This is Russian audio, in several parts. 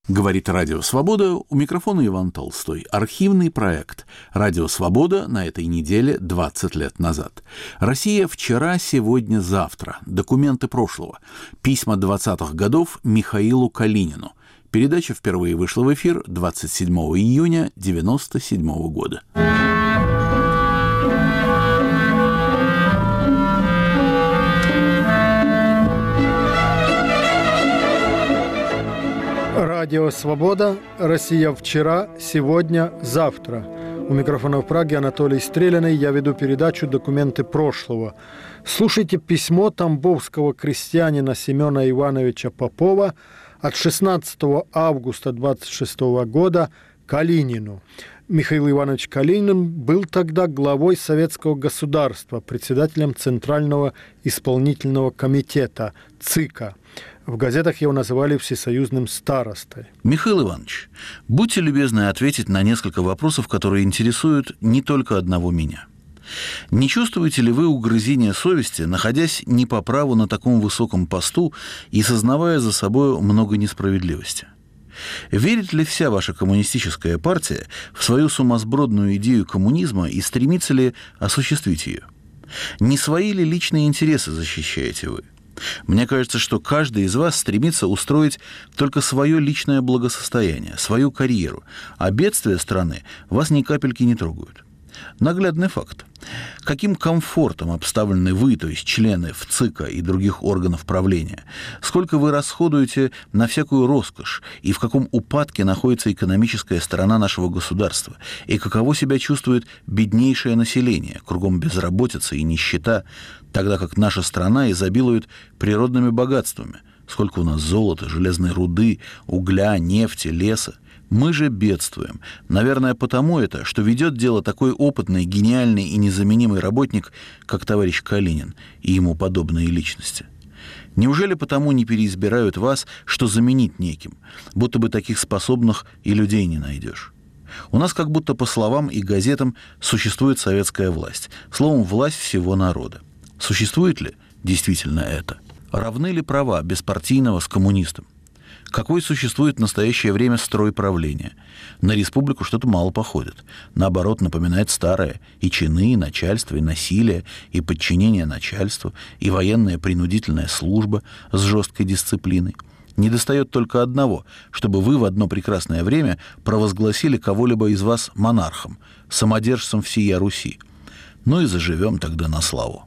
Говорит Радио Свобода, у микрофона Иван Толстой. Архивный проект «Радио Свобода» на этой неделе 20 лет назад. Россия вчера, сегодня, завтра. Документы прошлого. Письма 20-х годов Михаилу Калинину. Передача впервые вышла в эфир 27 июня 1997 года. Радио «Свобода», Россия вчера, сегодня, завтра. У микрофона в Праге Анатолий Стреляный, я веду передачу «Документы прошлого». Слушайте письмо тамбовского крестьянина Семена Ивановича Попова от 16 августа 26 года Калинину. Михаил Иванович Калинин был тогда главой Советского государства, председателем Центрального исполнительного комитета ЦИКа. В газетах его называли всесоюзным старостой. Михаил Иванович, будьте любезны ответить на несколько вопросов, которые интересуют не только одного меня. Не чувствуете ли вы угрызения совести, находясь не по праву на таком высоком посту и сознавая за собой много несправедливости? Верит ли вся ваша коммунистическая партия в свою сумасбродную идею коммунизма и стремится ли осуществить ее? Не свои ли личные интересы защищаете вы? Мне кажется, что каждый из вас стремится устроить только свое личное благосостояние, свою карьеру, а бедствия страны вас ни капельки не трогают. Наглядный факт. Каким комфортом обставлены вы, то есть члены ВЦИКа и других органов правления? Сколько вы расходуете на всякую роскошь? И в каком упадке находится экономическая сторона нашего государства? И каково себя чувствует беднейшее население? Кругом безработица и нищета, тогда как наша страна изобилует природными богатствами. Сколько у нас золота, железной руды, угля, нефти, леса. Мы же бедствуем. Наверное, потому это, что ведет дело такой опытный, гениальный и незаменимый работник, как товарищ Калинин и ему подобные личности. Неужели потому не переизбирают вас, что заменить неким, будто бы таких способных и людей не найдешь? У нас как будто по словам и газетам существует советская власть, словом, власть всего народа. Существует ли действительно это? Равны ли права беспартийного с коммунистом? Какой существует в настоящее время строй правления? На республику что-то мало походит. Наоборот, напоминает старое. И чины, и начальство, и насилие, и подчинение начальству, и военная принудительная служба с жесткой дисциплиной. Недостает только одного, чтобы вы в одно прекрасное время провозгласили кого-либо из вас монархом, самодержцем всея Руси. Ну и заживем тогда на славу.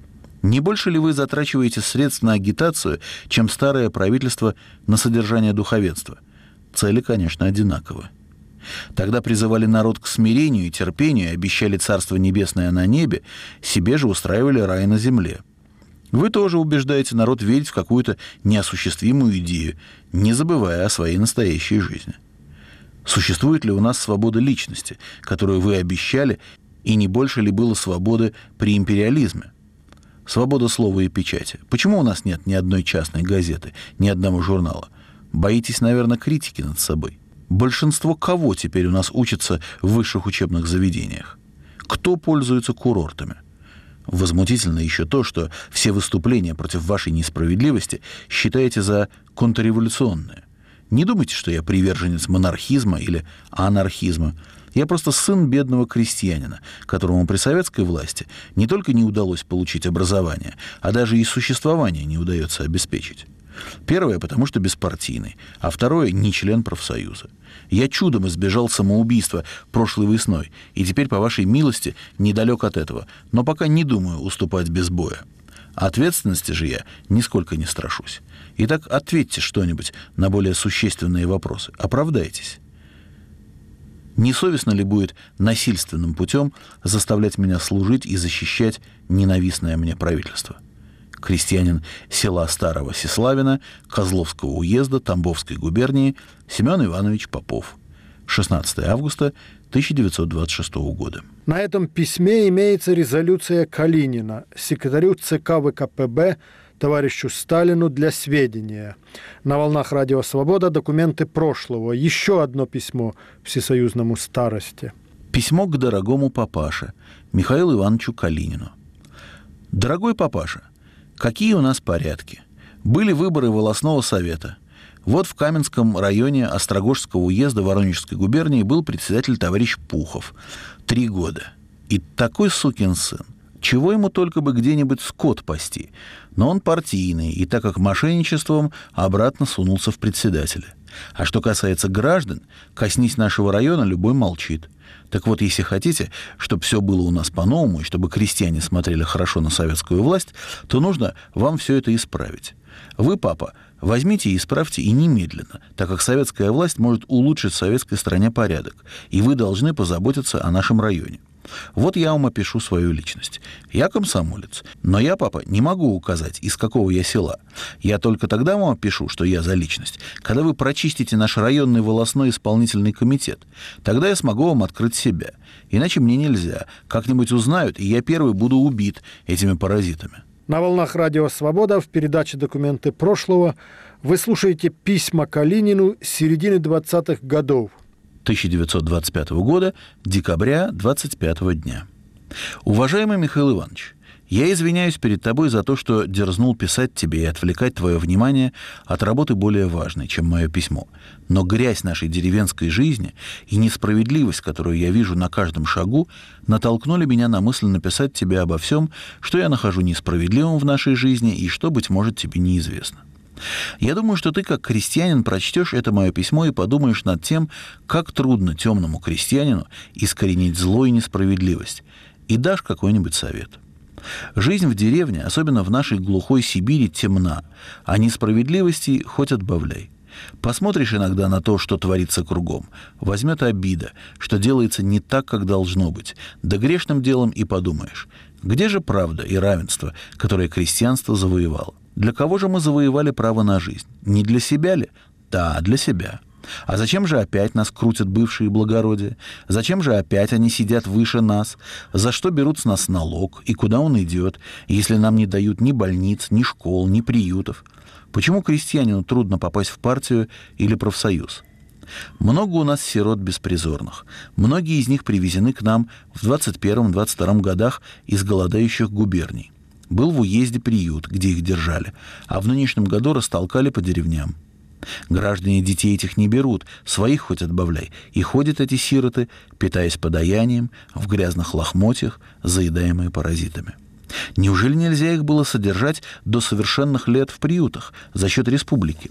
Не больше ли вы затрачиваете средств на агитацию, чем старое правительство на содержание духовенства? Цели, конечно, одинаковы. Тогда призывали народ к смирению и терпению, обещали Царство Небесное на небе, себе же устраивали рай на земле. Вы тоже убеждаете народ верить в какую-то неосуществимую идею, не забывая о своей настоящей жизни. Существует ли у нас свобода личности, которую вы обещали, и не больше ли было свободы при империализме? Свобода слова и печати. Почему у нас нет ни одной частной газеты, ни одного журнала? Боитесь, наверное, критики над собой. Большинство кого теперь у нас учатся в высших учебных заведениях? Кто пользуется курортами? Возмутительно еще то, что все выступления против вашей несправедливости считаете за контрреволюционные. Не думайте, что я приверженец монархизма или анархизма. Я просто сын бедного крестьянина, которому при советской власти не только не удалось получить образование, а даже и существование не удается обеспечить. Первое, потому что беспартийный, а второе, не член профсоюза. Я чудом избежал самоубийства прошлой весной, и теперь, по вашей милости, недалек от этого, но пока не думаю уступать без боя. Ответственности же я нисколько не страшусь. Итак, ответьте что-нибудь на более существенные вопросы. Оправдайтесь. Не совестно ли будет насильственным путем заставлять меня служить и защищать ненавистное мне правительство? Крестьянин села Старого Сеславина, Козловского уезда, Тамбовской губернии, Семен Иванович Попов. 16 августа 1926 года. На этом письме имеется резолюция Калинина, секретарю ЦК ВКПБ товарищу Сталину для сведения. На волнах Радио Свобода документы прошлого. Еще одно письмо всесоюзному старости. Письмо к дорогому папаше Михаилу Ивановичу Калинину. Дорогой папаша, какие у нас порядки? Были выборы волостного совета. Вот в Каменском районе Острогожского уезда Воронежской губернии был председатель товарищ Пухов. 3 года. И такой сукин сын. Чего ему только бы где-нибудь скот пасти. Но он партийный, и так как мошенничеством, обратно сунулся в председателя. А что касается граждан, коснись нашего района, любой молчит. Так вот, если хотите, чтобы все было у нас по-новому, и чтобы крестьяне смотрели хорошо на советскую власть, то нужно вам все это исправить. Вы, папа, возьмите и исправьте, и немедленно, так как советская власть может улучшить в советской стране порядок, и вы должны позаботиться о нашем районе. Вот я вам опишу свою личность. Я комсомолец, но я, папа, не могу указать, из какого я села. Я только тогда вам опишу, что я за личность, когда вы прочистите наш районный волостной исполнительный комитет. Тогда я смогу вам открыть себя. Иначе мне нельзя. Как-нибудь узнают, и я первый буду убит этими паразитами. На волнах Радио Свобода в передаче «Документы прошлого» вы слушаете письма Калинину с середины 20-х годов. 1925 года, декабря 25 дня. Уважаемый Михаил Иванович, я извиняюсь перед тобой за то, что дерзнул писать тебе и отвлекать твое внимание от работы более важной, чем мое письмо. Но грязь нашей деревенской жизни и несправедливость, которую я вижу на каждом шагу, натолкнули меня на мысль написать тебе обо всем, что я нахожу несправедливым в нашей жизни и что, быть может, тебе неизвестно. Я думаю, что ты, как крестьянин, прочтешь это мое письмо и подумаешь над тем, как трудно темному крестьянину искоренить зло и несправедливость, и дашь какой-нибудь совет. Жизнь в деревне, особенно в нашей глухой Сибири, темна, а несправедливости хоть отбавляй. Посмотришь иногда на то, что творится кругом, возьмет обида, что делается не так, как должно быть, да грешным делом и подумаешь, где же правда и равенство, которое крестьянство завоевало? Для кого же мы завоевали право на жизнь? Не для себя ли? Да, для себя. А зачем же опять нас крутят бывшие благородия? Зачем же опять они сидят выше нас? За что берут с нас налог? И куда он идет, если нам не дают ни больниц, ни школ, ни приютов? Почему крестьянину трудно попасть в партию или профсоюз? Много у нас сирот беспризорных. Многие из них привезены к нам в 21-22 годах из голодающих губерний. Был в уезде приют, где их держали, а в нынешнем году растолкали по деревням. Граждане детей этих не берут, своих хоть отбавляй, и ходят эти сироты, питаясь подаянием, в грязных лохмотьях, заедаемые паразитами. Неужели нельзя их было содержать до совершенных лет в приютах за счет республики?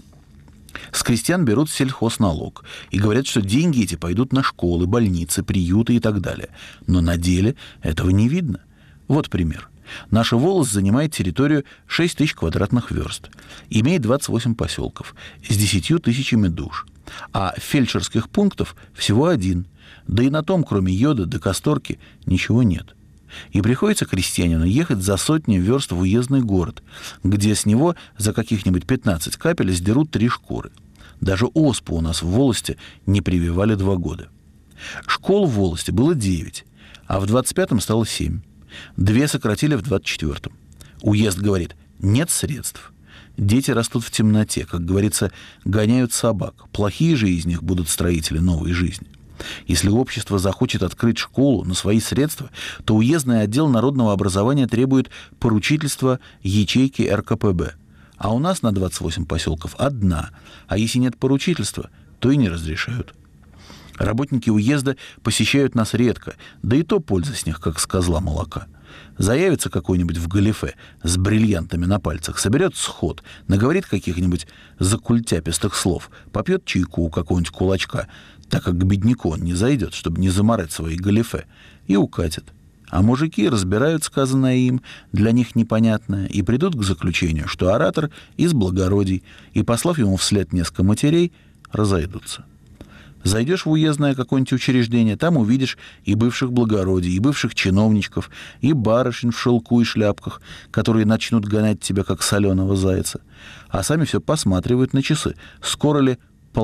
С крестьян берут сельхозналог и говорят, что деньги эти пойдут на школы, больницы, приюты и так далее. Но на деле этого не видно. Вот пример. Наша волость занимает территорию 6 тысяч квадратных верст, имеет 28 поселков с 10 тысячами душ, а фельдшерских пунктов всего 1, да и на том, кроме йода до касторки, ничего нет. И приходится крестьянину ехать за сотни верст в уездный город, где с него за каких-нибудь 15 капель сдерут 3 шкуры. Даже оспу у нас в волости не прививали 2 года. Школ в волости было 9, а в 25-м стало 7. 2 сократили в 24-м. Уезд говорит, нет средств. Дети растут в темноте, как говорится, гоняют собак. Плохие же из них будут строители новой жизни. Если общество захочет открыть школу на свои средства, то уездный отдел народного образования требует поручительства ячейки РКПБ. А у нас на 28 поселков 1, а если нет поручительства, то и не разрешают. Работники уезда посещают нас редко, да и то польза с них, как с козла молока. Заявится какой-нибудь в галифе с бриллиантами на пальцах, соберет сход, наговорит каких-нибудь закультяпистых слов, попьет чайку у какого-нибудь кулачка, так как к бедняку он не зайдет, чтобы не замарать свои галифе, и укатит. А мужики разбирают сказанное им, для них непонятное, и придут к заключению, что оратор из благородий, и, послав ему вслед несколько матерей, разойдутся. Зайдешь в уездное какое-нибудь учреждение, там увидишь и бывших благородий, и бывших чиновничков, и барышень в шелку и шляпках, которые начнут гонять тебя, как соленого зайца. А сами все посматривают на часы, скоро ли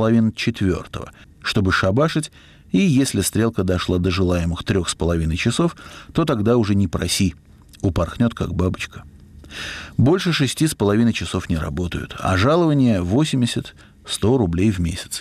3:30, чтобы шабашить, и если стрелка дошла до желаемых 3,5 часов, то тогда уже не проси, упорхнет, как бабочка. Больше 6,5 часов не работают, а жалование 80-100 рублей в месяц.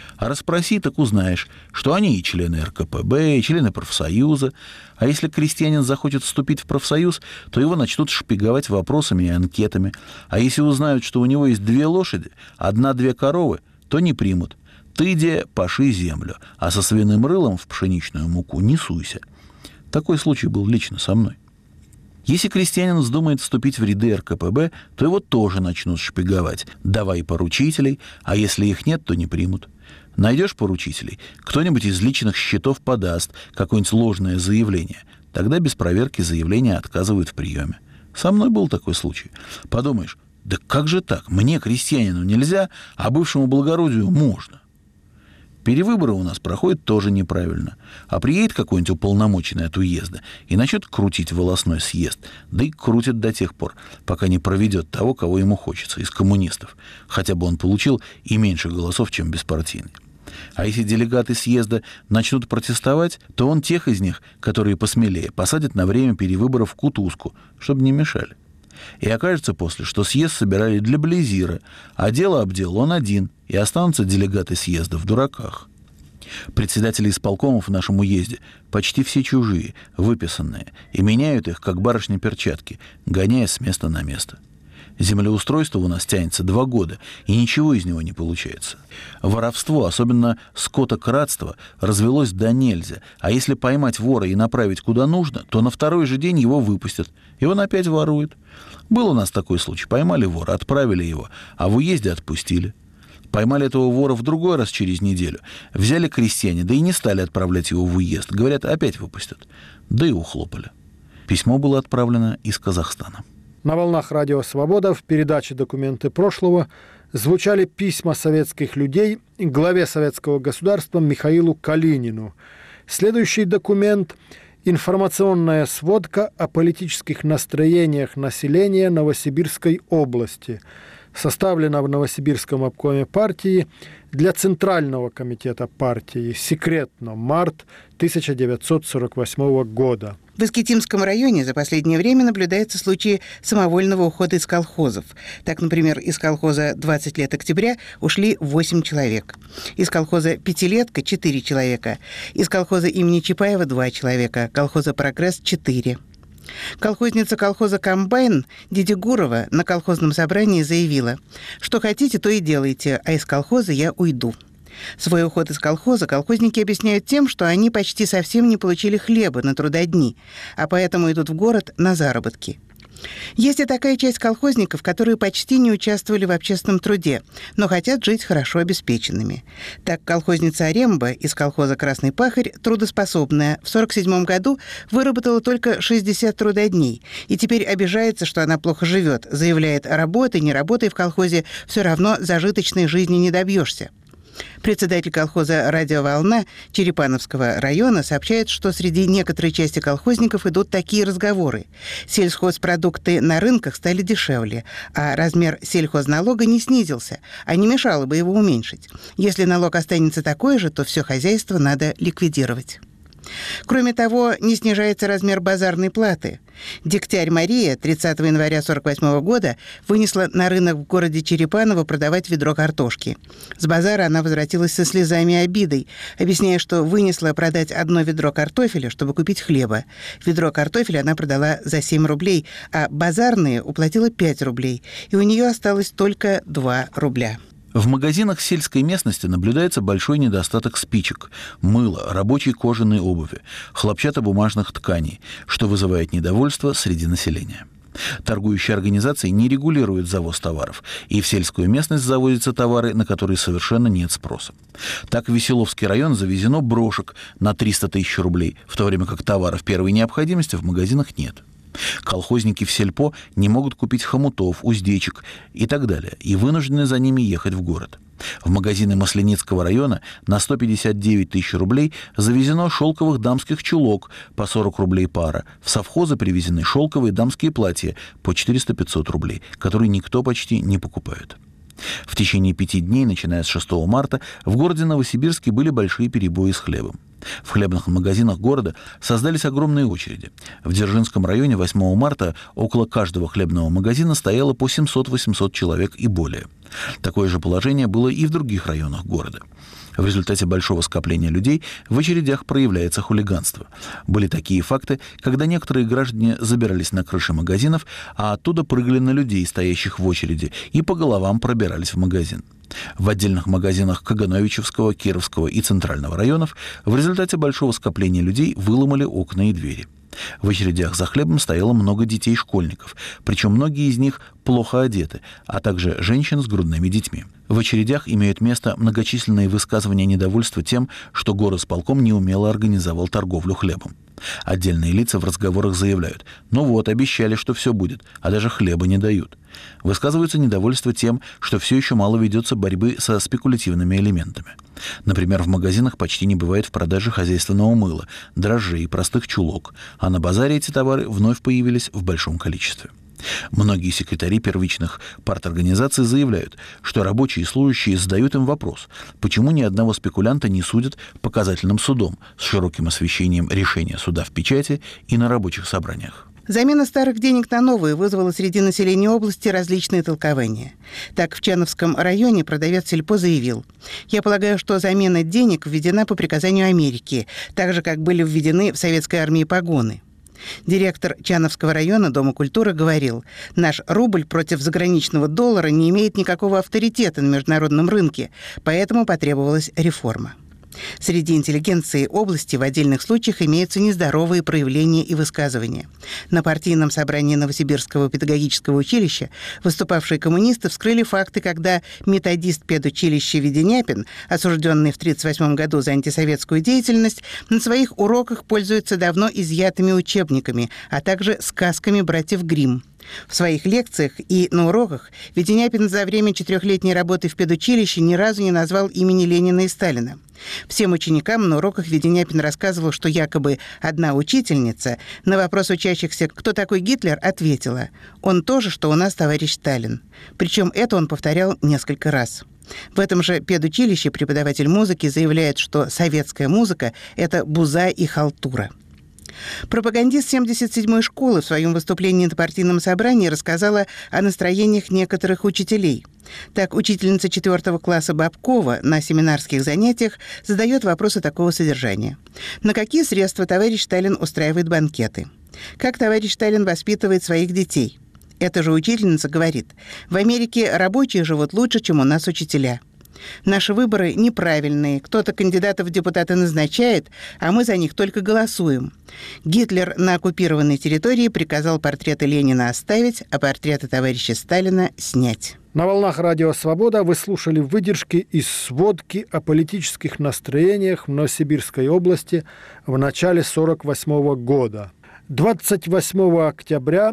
А расспроси, так узнаешь, что они и члены РКПБ, и члены профсоюза. А если крестьянин захочет вступить в профсоюз, то его начнут шпиговать вопросами и анкетами. А если узнают, что у него есть 2 лошади, 1-2 коровы, то не примут. Ты, де, паши землю, а со свиным рылом в пшеничную муку не суйся. Такой случай был лично со мной. Если крестьянин вздумает вступить в ряды РКПБ, то его тоже начнут шпиговать. Давай поручителей, а если их нет, то не примут. Найдешь поручителей, кто-нибудь из личных счетов подаст какое-нибудь ложное заявление. Тогда без проверки заявления отказывают в приеме. Со мной был такой случай. Подумаешь, да как же так? Мне, крестьянину, нельзя, а бывшему благородию можно. Перевыборы у нас проходят тоже неправильно. А приедет какой-нибудь уполномоченный от уезда и начнет крутить волостной съезд, да и крутит до тех пор, пока не проведет того, кого ему хочется, из коммунистов, хотя бы он получил и меньше голосов, чем беспартийный. А если делегаты съезда начнут протестовать, то он тех из них, которые посмелее, посадит на время перевыборов в кутузку, чтобы не мешали. И окажется после, что съезд собирали для Близира, а дело обделал он один, и останутся делегаты съезда в дураках. Председатели исполкомов в нашем уезде почти все чужие, выписанные, и меняют их, как барышни перчатки, гоняя с места на место. Землеустройство у нас тянется 2 года, и ничего из него не получается. Воровство, особенно скотокрадство, развелось до нельзя, а если поймать вора и направить куда нужно, то на 2-й же день его выпустят, и он опять ворует. Был у нас такой случай. Поймали вора, отправили его, а в уезде отпустили. Поймали этого вора в другой раз через неделю. Взяли крестьяне, да и не стали отправлять его в уезд. Говорят, опять выпустят. Да и ухлопали. Письмо было отправлено из Казахстана. На волнах Радио Свобода в передаче «Документы прошлого» звучали письма советских людей главе советского государства Михаилу Калинину. Следующий документ – информационная сводка о политических настроениях населения Новосибирской области, составлена в Новосибирском обкоме партии для Центрального комитета партии, секретно, март 1948 года. В Искитимском районе за последнее время наблюдаются случаи самовольного ухода из колхозов. Так, например, из колхоза «20 лет октября» ушли 8 человек. Из колхоза «Пятилетка» – 4 человека. Из колхоза имени Чапаева – 2 человека. Колхоза «Прогресс» – 4. Колхозница колхоза «Комбайн» Дидигурова на колхозном собрании заявила: «Что хотите, то и делайте, а из колхоза я уйду». Свой уход из колхоза колхозники объясняют тем, что они почти совсем не получили хлеба на трудодни, а поэтому идут в город на заработки. Есть и такая часть колхозников, которые почти не участвовали в общественном труде, но хотят жить хорошо обеспеченными. Так, колхозница Аремба из колхоза «Красный пахарь», трудоспособная, в 1947 году выработала только 60 трудодней и теперь обижается, что она плохо живет, заявляет: «Работай, не работай в колхозе, все равно зажиточной жизни не добьешься». Председатель колхоза «Радиоволна» Черепановского района сообщает, что среди некоторой части колхозников идут такие разговоры. Сельхозпродукты на рынках стали дешевле, а размер сельхозналога не снизился, а не мешало бы его уменьшить. Если налог останется такой же, то все хозяйство надо ликвидировать. Кроме того, не снижается размер базарной платы. Дегтярь Мария 30 января 1948 года вынесла на рынок в городе Черепаново продавать ведро картошки. С базара она возвратилась со слезами и обидой, объясняя, что вынесла продать 1 ведро картофеля, чтобы купить хлеба. Ведро картофеля она продала за 7 рублей, а базарные уплатила 5 рублей, и у нее осталось только 2 рубля. В магазинах сельской местности наблюдается большой недостаток спичек, мыла, рабочей кожаной обуви, хлопчатобумажных тканей, что вызывает недовольство среди населения. Торгующие организации не регулируют завоз товаров, и в сельскую местность завозятся товары, на которые совершенно нет спроса. Так в Веселовский район завезено брошек на 300 тысяч рублей, в то время как товаров первой необходимости в магазинах нет. Колхозники в сельпо не могут купить хомутов, уздечек и так далее, и вынуждены за ними ехать в город. В магазины Масленицкого района на 159 тысяч рублей завезено шелковых дамских чулок по 40 рублей пара. В совхозы привезены шелковые дамские платья по 400-500 рублей, которые никто почти не покупает. В течение 5 дней, начиная с 6 марта, в городе Новосибирске были большие перебои с хлебом. В хлебных магазинах города создались огромные очереди. В Дзержинском районе 8 марта около каждого хлебного магазина стояло по 700-800 человек и более. Такое же положение было и в других районах города. В результате большого скопления людей в очередях проявляется хулиганство. Были такие факты, когда некоторые граждане забирались на крыши магазинов, а оттуда прыгали на людей, стоящих в очереди, и по головам пробирались в магазин. В отдельных магазинах Кагановичевского, Кировского и Центрального районов в результате большого скопления людей выломали окна и двери. В очередях за хлебом стояло много детей-школьников, причем многие из них плохо одеты, а также женщин с грудными детьми. В очередях имеют место многочисленные высказывания недовольства тем, что горосполком неумело организовал торговлю хлебом. Отдельные лица в разговорах заявляют: «Ну вот, обещали, что все будет, а даже хлеба не дают». Высказывается недовольство тем, что все еще мало ведется борьбы со спекулятивными элементами. Например, в магазинах почти не бывает в продаже хозяйственного мыла, дрожжей и простых чулок, а на базаре эти товары вновь появились в большом количестве. Многие секретари первичных парторганизаций заявляют, что рабочие и служащие задают им вопрос, почему ни одного спекулянта не судят показательным судом с широким освещением решения суда в печати и на рабочих собраниях. Замена старых денег на новые вызвала среди населения области различные толкования. Так, в Чановском районе продавец сельпо заявил: «Я полагаю, что замена денег введена по приказанию Америки, так же, как были введены в советской армии погоны». Директор Чановского района Дома культуры говорил: «Наш рубль против заграничного доллара не имеет никакого авторитета на международном рынке, поэтому потребовалась реформа». Среди интеллигенции области в отдельных случаях имеются нездоровые проявления и высказывания. На партийном собрании Новосибирского педагогического училища выступавшие коммунисты вскрыли факты, когда методист педучилища Веденяпин, осужденный в 1938 году за антисоветскую деятельность, на своих уроках пользуется давно изъятыми учебниками, а также сказками братьев Гримм. В своих лекциях и на уроках Веденяпин за время 4-летней работы в педучилище ни разу не назвал имени Ленина и Сталина. Всем ученикам на уроках Веденяпин рассказывал, что якобы одна учительница на вопрос учащихся, кто такой Гитлер, ответила: «Он тоже, что у нас товарищ Сталин». Причем это он повторял несколько раз. В этом же педучилище преподаватель музыки заявляет, что советская музыка – это буза и халтура. Пропагандист 77-й школы в своем выступлении на партийном собрании рассказала о настроениях некоторых учителей. Так, учительница 4 класса Бабкова на семинарских занятиях задает вопросы такого содержания: «На какие средства товарищ Сталин устраивает банкеты? Как товарищ Сталин воспитывает своих детей?» Эта же учительница говорит: «В Америке рабочие живут лучше, чем у нас учителя. Наши выборы неправильные. Кто-то кандидатов в депутаты назначает, а мы за них только голосуем. Гитлер на оккупированной территории приказал портреты Ленина оставить, а портреты товарища Сталина снять». На волнах Радио Свобода вы слушали выдержки из сводки о политических настроениях в Новосибирской области в начале 1948 года. 28 октября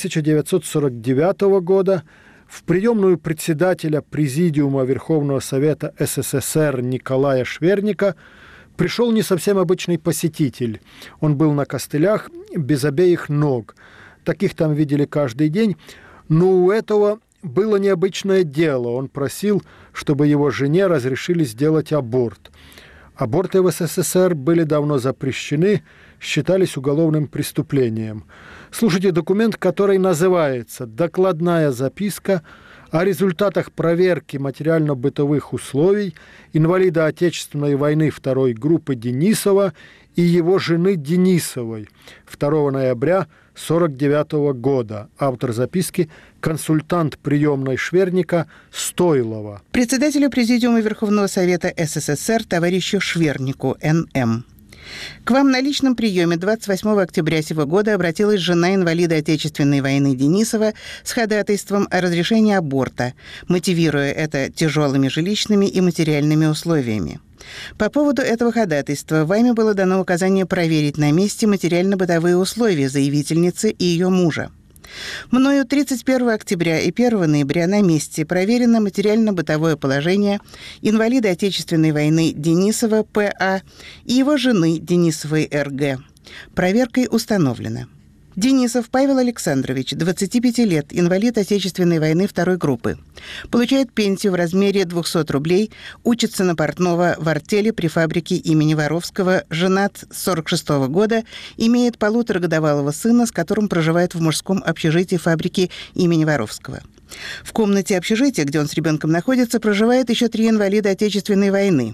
1949 года в приемную председателя Президиума Верховного Совета СССР Николая Шверника пришел не совсем обычный посетитель. Он был на костылях, без обеих ног. Таких там видели каждый день. Но у этого было необычное дело. Он просил, чтобы его жене разрешили сделать аборт. Аборты в СССР были давно запрещены, считались уголовным преступлением. Слушайте документ, который называется «Докладная записка о результатах проверки материально-бытовых условий инвалида Отечественной войны второй группы Денисова и его жены Денисовой 2 ноября 1949 года». Автор записки – консультант приемной Шверника Стойлова. Председателю Президиума Верховного Совета СССР товарищу Швернику Н.М. К вам на личном приеме 28 октября сего года обратилась жена инвалида Отечественной войны Денисова с ходатайством о разрешении аборта, мотивируя это тяжелыми жилищными и материальными условиями. По поводу этого ходатайства вами было дано указание проверить на месте материально-бытовые условия заявительницы и ее мужа. Мною 31 октября и 1 ноября на месте проверено материально-бытовое положение инвалида Отечественной войны Денисова П.А. и его жены Денисовой Р.Г. Проверкой установлено: Денисов Павел Александрович, 25 лет, инвалид Отечественной войны второй группы. Получает пенсию в размере 200 рублей, учится на портного в артели при фабрике имени Воровского, женат с 46 года, имеет 1,5-годовалого сына, с которым проживает в мужском общежитии фабрики имени Воровского. В комнате общежития, где он с ребенком находится, проживает еще 3 инвалида Отечественной войны.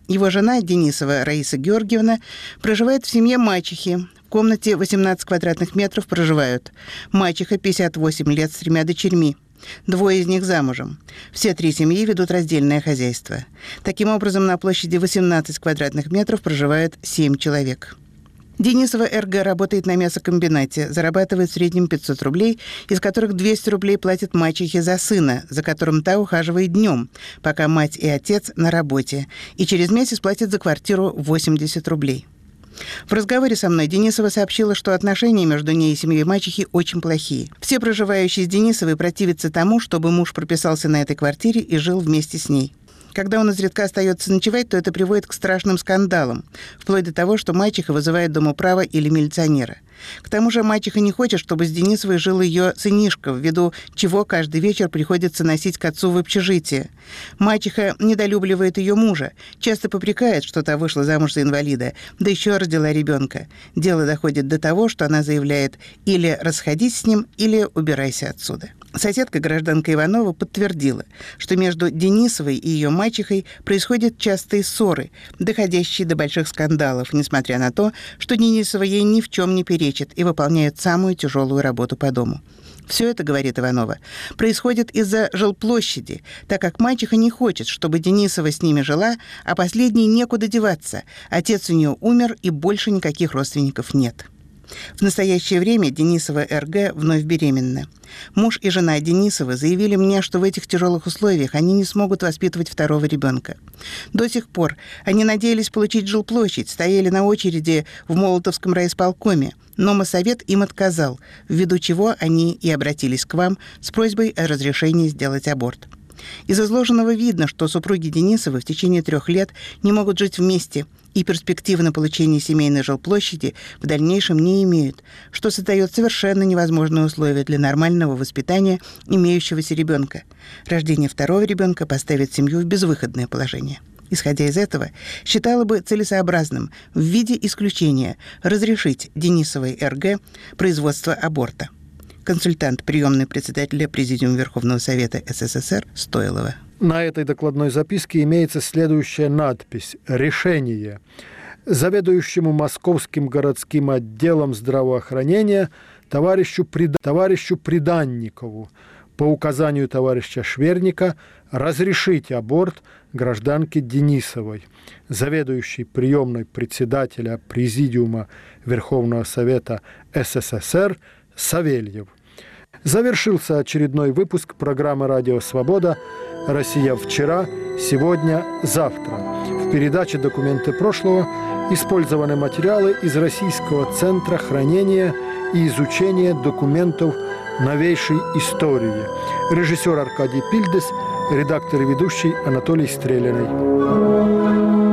Его жена Денисова Раиса Георгиевна проживает в семье мачехи. В комнате 18 квадратных метров проживают мачеха, 58 лет, с 3 дочерьми. 2 из них замужем. Все 3 семьи ведут раздельное хозяйство. Таким образом, на площади 18 квадратных метров проживает 7 человек. Денисова РГ работает на мясокомбинате, зарабатывает в среднем 500 рублей, из которых 200 рублей платит мачехе за сына, за которым та ухаживает днем, пока мать и отец на работе, и через месяц платит за квартиру 80 рублей. В разговоре со мной Денисова сообщила, что отношения между ней и семьей мачехи очень плохие. Все проживающие с Денисовой противятся тому, чтобы муж прописался на этой квартире и жил вместе с ней. Когда он изредка остается ночевать, то это приводит к страшным скандалам, вплоть до того, что мачеха вызывает домоуправа или милиционера. К тому же мачеха не хочет, чтобы с Денисовой жил ее сынишка, ввиду чего каждый вечер приходится носить к отцу в общежитие. Мачеха недолюбливает ее мужа, часто попрекает, что та вышла замуж за инвалида, да еще родила ребенка. Дело доходит до того, что она заявляет: или расходись с ним, или убирайся отсюда. Соседка, гражданка Иванова, подтвердила, что между Денисовой и ее мачехой происходят частые ссоры, доходящие до больших скандалов, несмотря на то, что Денисова ей ни в чем не перечит и выполняет самую тяжелую работу по дому. Все это, говорит Иванова, происходит из-за жилплощади, так как мачеха не хочет, чтобы Денисова с ними жила, а последней некуда деваться. Отец у нее умер, и больше никаких родственников нет. В настоящее время Денисова РГ вновь беременна. Муж и жена Денисова заявили мне, что в этих тяжелых условиях они не смогут воспитывать 2-го ребенка. До сих пор они надеялись получить жилплощадь, стояли на очереди в Молотовском райисполкоме, но Моссовет им отказал, ввиду чего они и обратились к вам с просьбой о разрешении сделать аборт. Из изложенного видно, что супруги Денисовы в течение 3 лет не могут жить вместе, и перспективы на получение семейной жилплощади в дальнейшем не имеют, что создает совершенно невозможные условия для нормального воспитания имеющегося ребенка. Рождение 2-го ребенка поставит семью в безвыходное положение. Исходя из этого, считала бы целесообразным в виде исключения разрешить Денисовой РГ производство аборта. Консультант приемной председателя Президиума Верховного Совета СССР Стойлова. На этой докладной записке имеется следующая надпись: «Решение. Заведующему Московским городским отделом здравоохранения товарищу Приданникову по указанию товарища Шверника разрешить аборт гражданке Денисовой, заведующей приемной председателя Президиума Верховного Совета СССР Савельев». Завершился очередной выпуск программы «Радио Свобода. Россия вчера, сегодня, завтра». В передаче «Документы прошлого» использованы материалы из Российского центра хранения и изучения документов новейшей истории. Режиссер Аркадий Пильдес, редактор и ведущий Анатолий Стрелиный.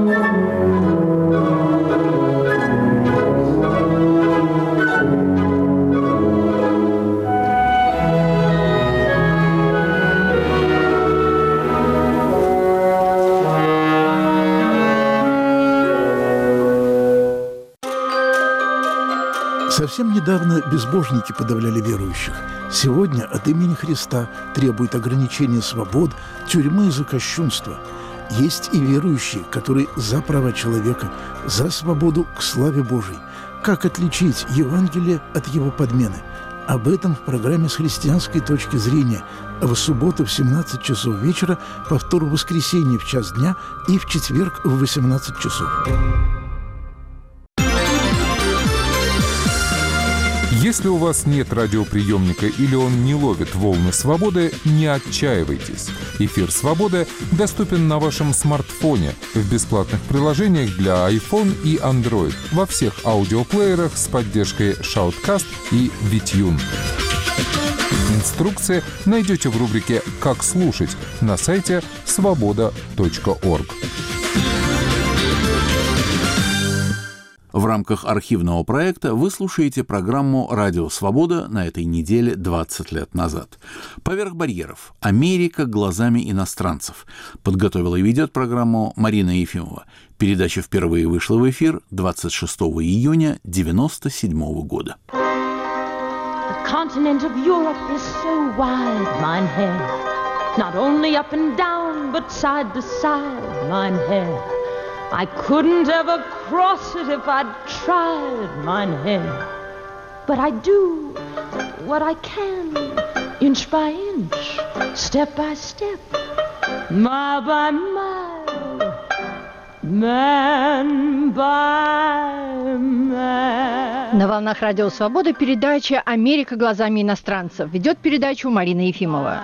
Совсем недавно безбожники подавляли верующих. Сегодня от имени Христа требуют ограничения свобод, тюрьмы за кощунство. Есть и верующие, которые за права человека, за свободу к славе Божией. Как отличить Евангелие от его подмены? Об этом в программе «С христианской точки зрения» в субботу в 17 часов вечера, повтор в воскресенье в 1 дня и в четверг в 18 часов. Если у вас нет радиоприемника или он не ловит волны свободы, не отчаивайтесь. Эфир «Свобода» доступен на вашем смартфоне в бесплатных приложениях для iPhone и Android во всех аудиоплеерах с поддержкой Shoutcast и VTune. Инструкции найдете в рубрике «Как слушать» на сайте svoboda.org. В рамках архивного проекта вы слушаете программу «Радио Свобода» на этой неделе 20 лет назад. «Поверх барьеров. Америка глазами иностранцев». Подготовила и ведет программу Марина Ефимова. Передача впервые вышла в эфир 26 июня 1997 года. The continent of Europe is so wide, mein Herr. Not only up and down, but side to side, mein Herr. I couldn't ever cross it if I'd tried, mein Herr. But I do what I can, inch by inch, step by step, mile by mile, man by man. На волнах Радио Свобода передача «Америка глазами иностранцев». Ведет передачу Марина Ефимова.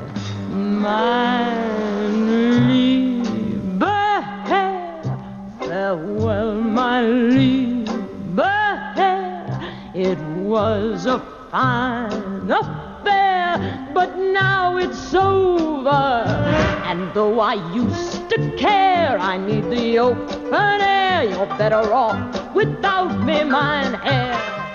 Farewell, my liebe Herr. It was a fine affair, but now it's over. And though I used to care, I need the open air. You're better off without me, mein Herr.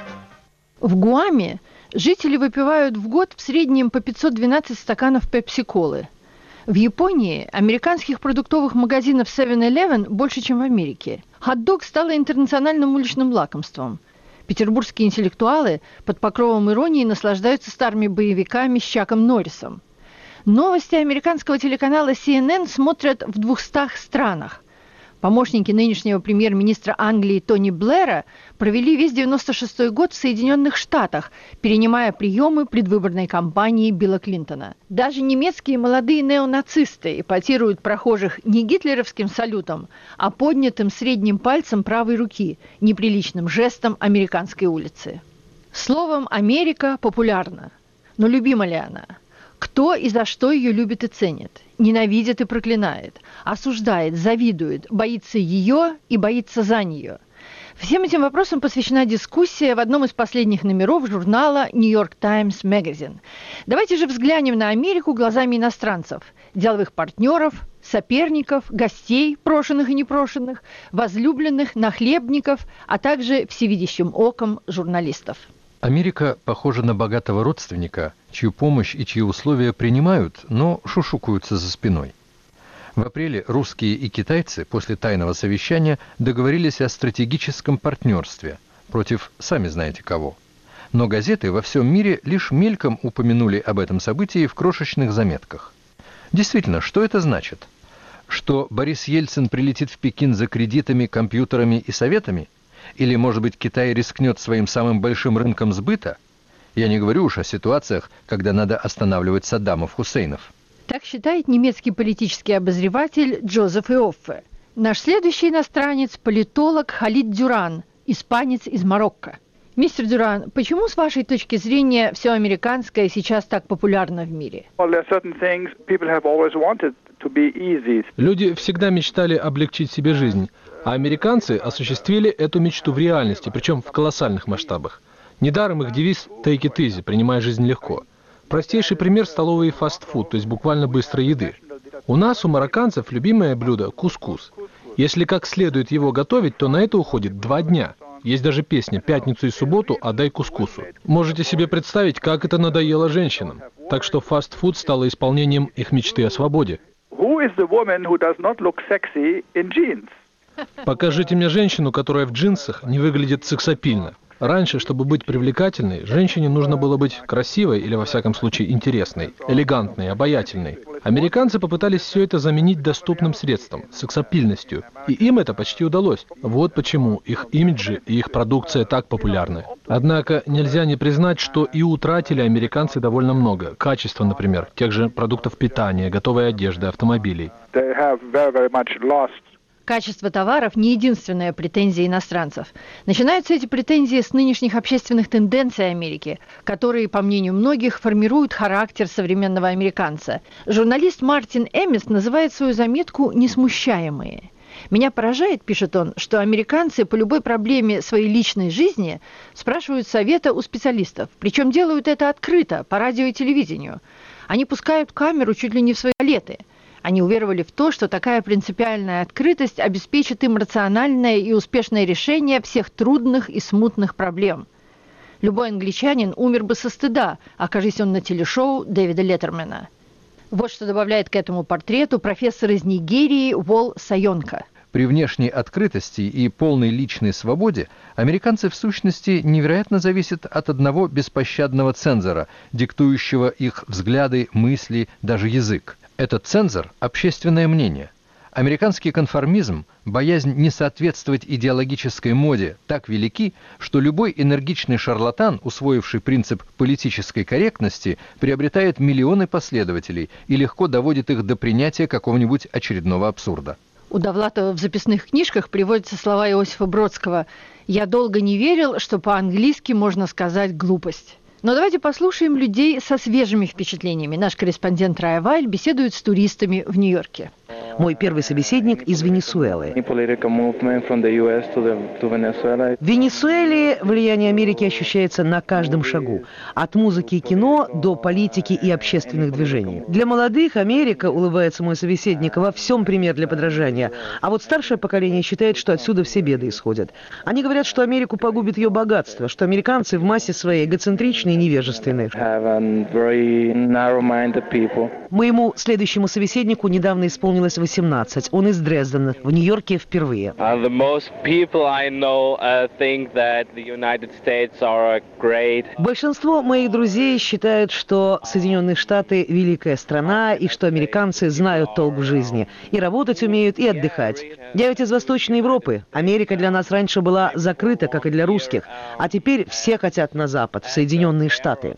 В Гуаме жители выпивают в год в среднем по 512 стаканов пепси-колы. В Японии американских продуктовых магазинов 7-Eleven больше, чем в Америке. Хот-дог стало интернациональным уличным лакомством. Петербургские интеллектуалы под покровом иронии наслаждаются старыми боевиками с Чаком Норрисом. Новости американского телеканала CNN смотрят в 200 странах. Помощники нынешнего премьер-министра Англии Тони Блэра провели весь 96-й год в Соединенных Штатах, перенимая приемы предвыборной кампании Билла Клинтона. Даже немецкие молодые неонацисты эпатируют прохожих не гитлеровским салютом, а поднятым средним пальцем правой руки, неприличным жестом американской улицы. Словом, Америка популярна. Но любима ли она? Кто и за что ее любит и ценит? Ненавидит и проклинает, осуждает, завидует, боится ее и боится за нее. Всем этим вопросам посвящена дискуссия в одном из последних номеров журнала New York Times Magazine. Давайте же взглянем на Америку глазами иностранцев, деловых партнеров, соперников, гостей, прошенных и непрошенных, возлюбленных, нахлебников, а также всевидящим оком журналистов. Америка похожа на богатого родственника, чью помощь и чьи условия принимают, но шушукаются за спиной. В апреле русские и китайцы после тайного совещания договорились о стратегическом партнерстве против сами знаете кого. Но газеты во всем мире лишь мельком упомянули об этом событии в крошечных заметках. Действительно, что это значит? Что Борис Ельцин прилетит в Пекин за кредитами, компьютерами и советами? Или, может быть, Китай рискнет своим самым большим рынком сбыта? Я не говорю уж о ситуациях, когда надо останавливать Саддамов-Хусейнов. Так считает немецкий политический обозреватель Джозеф Иоффе. Наш следующий иностранец – политолог Халид Дюран, испанец из Марокко. Мистер Дюран, почему, с вашей точки зрения, все американское сейчас так популярно в мире? Люди всегда мечтали облегчить себе жизнь, а американцы осуществили эту мечту в реальности, причем в колоссальных масштабах. Недаром их девиз «Take it easy», принимая жизнь легко. Простейший пример – столовый фастфуд, то есть буквально быстрой еды. У нас, у марокканцев, любимое блюдо – кускус. Если как следует его готовить, то на это уходит 2 дня. Есть даже песня «Пятницу и субботу отдай кускусу». Можете себе представить, как это надоело женщинам. Так что фастфуд стало исполнением их мечты о свободе. Покажите мне женщину, которая в джинсах не выглядит сексапильно. Раньше, чтобы быть привлекательной, женщине нужно было быть красивой или, во всяком случае, интересной, элегантной, обаятельной. Американцы попытались все это заменить доступным средством – сексапильностью. И им это почти удалось. Вот почему их имиджи и их продукция так популярны. Однако нельзя не признать, что и утратили американцы довольно много. Качество, например, тех же продуктов питания, готовой одежды, автомобилей. Качество товаров – не единственная претензия иностранцев. Начинаются эти претензии с нынешних общественных тенденций Америки, которые, по мнению многих, формируют характер современного американца. Журналист Мартин Эммис называет свою заметку «несмущаемые». «Меня поражает, — пишет он, — что американцы по любой проблеме своей личной жизни спрашивают совета у специалистов, причем делают это открыто, по радио и телевидению. Они пускают камеру чуть ли не в свои туалеты». Они уверовали в то, что такая принципиальная открытость обеспечит им рациональное и успешное решение всех трудных и смутных проблем. Любой англичанин умер бы со стыда, окажись он на телешоу Дэвида Леттермена. Вот что добавляет к этому портрету профессор из Нигерии Вол Сайонка. При внешней открытости и полной личной свободе американцы в сущности невероятно зависят от одного беспощадного цензора, диктующего их взгляды, мысли, даже язык. Этот цензор – общественное мнение. Американский конформизм, боязнь не соответствовать идеологической моде так велики, что любой энергичный шарлатан, усвоивший принцип политической корректности, приобретает миллионы последователей и легко доводит их до принятия какого-нибудь очередного абсурда. У Довлатова в записных книжках приводятся слова Иосифа Бродского: «Я долго не верил, что по-английски можно сказать глупость». Но давайте послушаем людей со свежими впечатлениями. Наш корреспондент Рая Вайль беседует с туристами в Нью-Йорке. Мой первый собеседник из Венесуэлы. В Венесуэле влияние Америки ощущается на каждом шагу. От музыки и кино до политики и общественных движений. Для молодых Америка, улыбается мой собеседник, во всем пример для подражания. А вот старшее поколение считает, что отсюда все беды исходят. Они говорят, что Америку погубит ее богатство, что американцы в массе своей эгоцентричны и невежественны. Моему следующему собеседнику недавно исполнилось 18. Он из Дрездена, в Нью-Йорке впервые. Большинство моих друзей считают, что Соединенные Штаты – великая страна, и что американцы знают толк в жизни. И работать умеют, и отдыхать. Я ведь из Восточной Европы. Америка для нас раньше была закрыта, как и для русских. А теперь все хотят на Запад, в Соединенные Штаты.